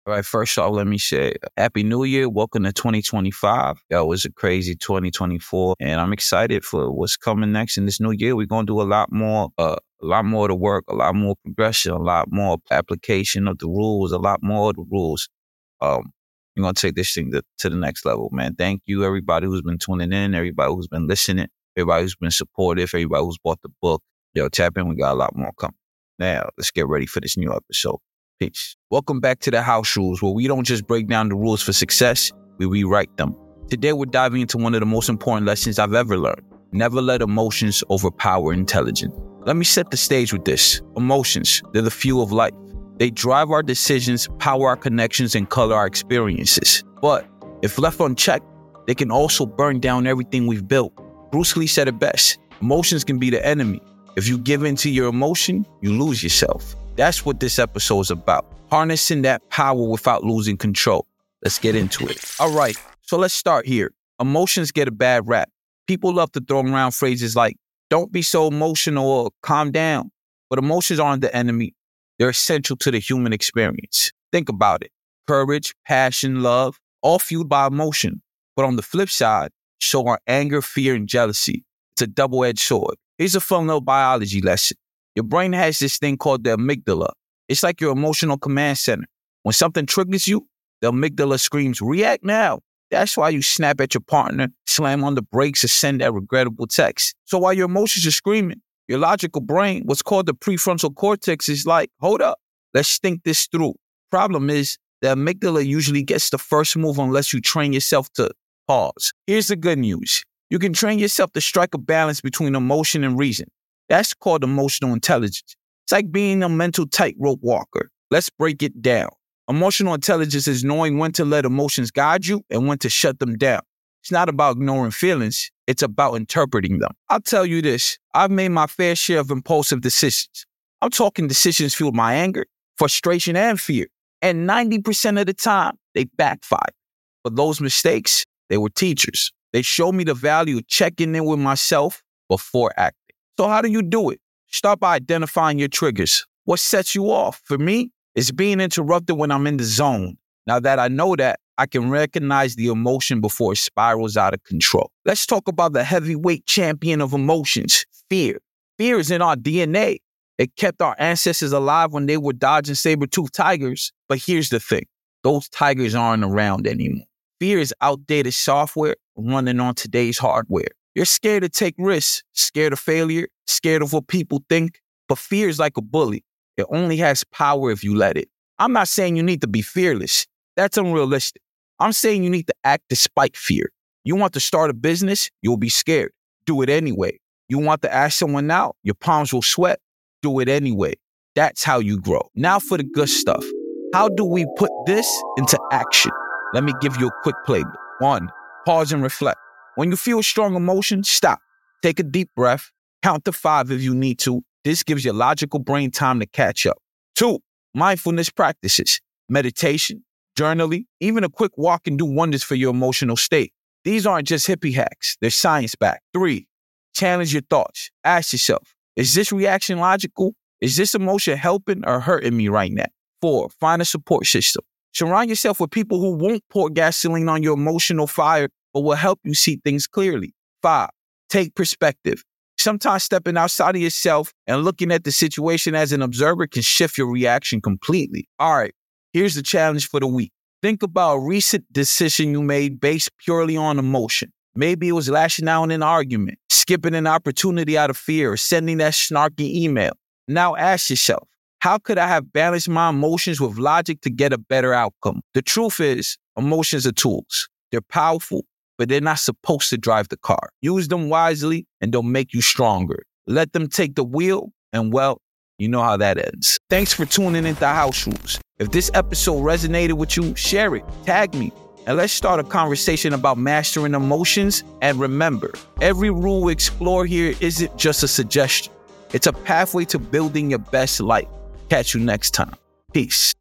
All right, first off, let me say Happy New Year. Welcome to 2025. That was a crazy 2024, and I'm excited for what's coming next in this new year. We're going to do a lot more of the work, a lot more progression, a lot more application of the rules, a lot more of the rules. We're going to take this thing to the next level, man. Thank you, everybody who's been tuning in, everybody who's been listening, everybody who's been supportive, everybody who's bought the book. Yo, tap in. We got a lot more coming. Now, let's get ready for this new episode. Peace. Welcome back to the House Rules, where we don't just break down the rules for success, we rewrite them. Today, we're diving into one of the most important lessons I've ever learned. Never let emotions overpower intelligence. Let me set the stage with this. Emotions, they're the fuel of life. They drive our decisions, power our connections, and color our experiences. But if left unchecked, they can also burn down everything we've built. Bruce Lee said it best. Emotions can be the enemy. If you give in to your emotion, you lose yourself. That's what this episode is about. Harnessing that power without losing control. Let's get into it. All right, so let's start here. Emotions get a bad rap. People love to throw around phrases like, don't be so emotional or calm down. But emotions aren't the enemy. They're essential to the human experience. Think about it. Courage, passion, love, all fueled by emotion. But on the flip side, so are anger, fear, and jealousy. It's a double-edged sword. Here's a fun little biology lesson. Your brain has this thing called the amygdala. It's like your emotional command center. When something triggers you, the amygdala screams, react now. That's why you snap at your partner, slam on the brakes, or send that regrettable text. So while your emotions are screaming, your logical brain, what's called the prefrontal cortex, is like, hold up, let's think this through. Problem is, the amygdala usually gets the first move unless you train yourself to pause. Here's the good news. You can train yourself to strike a balance between emotion and reason. That's called emotional intelligence. It's like being a mental tightrope walker. Let's break it down. Emotional intelligence is knowing when to let emotions guide you and when to shut them down. It's not about ignoring feelings. It's about interpreting them. I'll tell you this. I've made my fair share of impulsive decisions. I'm talking decisions fueled by anger, frustration, and fear. And 90% of the time, they backfired. But those mistakes, they were teachers. They showed me the value of checking in with myself before acting. So how do you do it? Start by identifying your triggers. What sets you off? For me, it's being interrupted when I'm in the zone. Now that I know that, I can recognize the emotion before it spirals out of control. Let's talk about the heavyweight champion of emotions, fear. Fear is in our DNA. It kept our ancestors alive when they were dodging saber-toothed tigers. But here's the thing. Those tigers aren't around anymore. Fear is outdated software running on today's hardware. You're scared to take risks, scared of failure, scared of what people think. But fear is like a bully. It only has power if you let it. I'm not saying you need to be fearless. That's unrealistic. I'm saying you need to act despite fear. You want to start a business? You'll be scared. Do it anyway. You want to ask someone out? Your palms will sweat. Do it anyway. That's how you grow. Now for the good stuff. How do we put this into action? Let me give you a quick playbook. 1, pause and reflect. When you feel strong emotion, stop. Take a deep breath. Count to 5 if you need to. This gives your logical brain time to catch up. 2, mindfulness practices. Meditation, journaling, even a quick walk can do wonders for your emotional state. These aren't just hippie hacks. They're science-backed. 3, challenge your thoughts. Ask yourself, is this reaction logical? Is this emotion helping or hurting me right now? 4, find a support system. Surround yourself with people who won't pour gasoline on your emotional fire, but will help you see things clearly. 5, take perspective. Sometimes stepping outside of yourself and looking at the situation as an observer can shift your reaction completely. All right, here's the challenge for the week. Think about a recent decision you made based purely on emotion. Maybe it was lashing out in an argument, skipping an opportunity out of fear, or sending that snarky email. Now ask yourself, how could I have balanced my emotions with logic to get a better outcome? The truth is, emotions are tools. They're powerful, but they're not supposed to drive the car. Use them wisely and they'll make you stronger. Let them take the wheel and, well, you know how that ends. Thanks for tuning into House Rules. If this episode resonated with you, share it, tag me, and let's start a conversation about mastering emotions. And remember, every rule we explore here isn't just a suggestion. It's a pathway to building your best life. Catch you next time. Peace.